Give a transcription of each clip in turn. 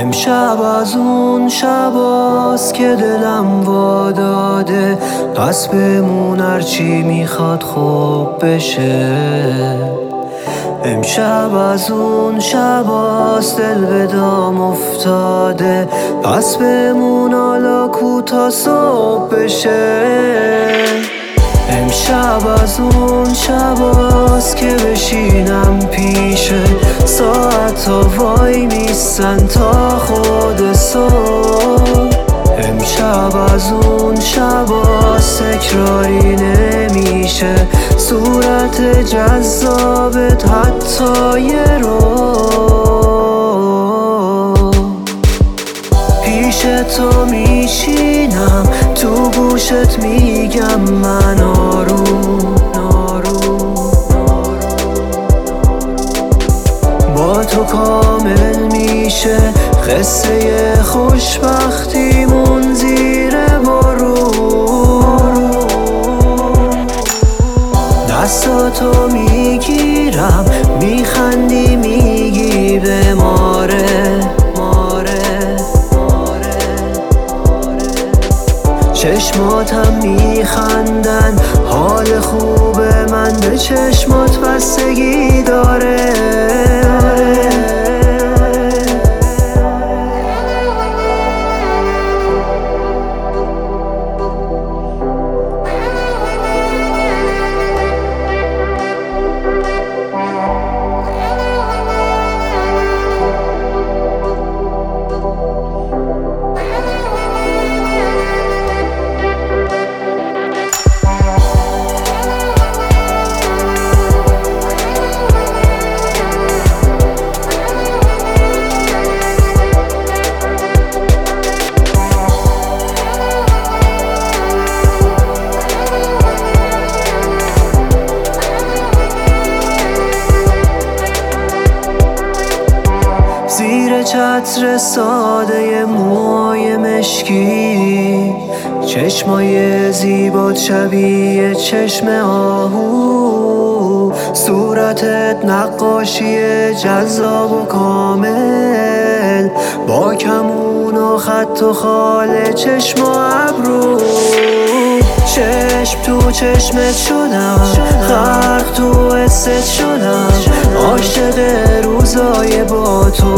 امشب از اون شباست که دلم واداده پس بمون هرچی میخواد خوب بشه. امشب از اون شباست دل به دام افتاده پس بمون حالا کوتا صبح بشه. امشب از اون شباست که بشینم پیشه ساعتا وای میستن تا خود صبح. امشب از اون شباست تکراری نمیشه صورت جذابت حتی یه رو پیش تو میشینم تو گوشت میگم من آروم با تو کامل میشه قصه خوشبختیمون زیر بارون. دستاتو میگیرم میخندی میگی به ماره چشماتم میخندن حال خوب من به چشمات بستگی داره. زیر چتر ساده موهای مشکی چشمای زیبات شبیه چشم آهو صورتت نقاشی جذاب و کامل با کمون و خط و خال چشم و ابرو. چشم تو چشمت شدم غرق تو حست شدم عاشق روزای با تو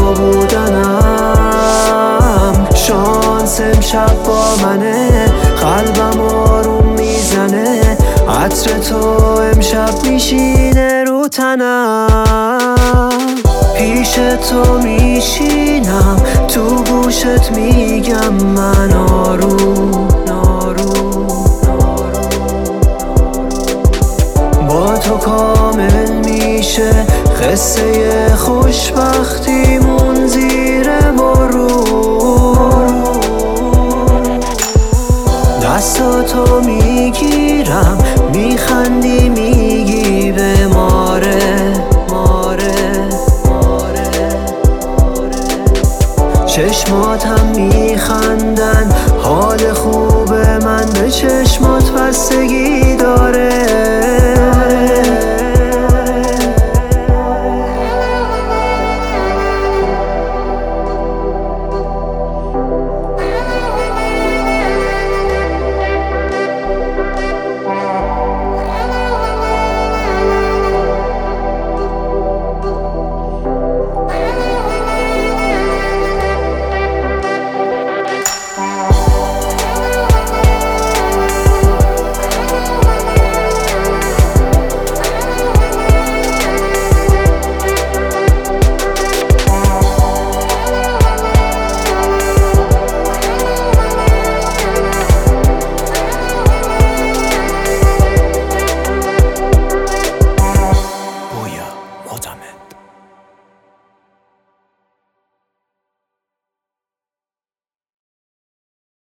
بودنم. شانس امشب با منه قلبم آروم میزنه عطر تو امشب میشینه رو تنم. پیش تو میشینم تو گوشت میگم من آروم با تو کامل میشه قصه خوشبختیمون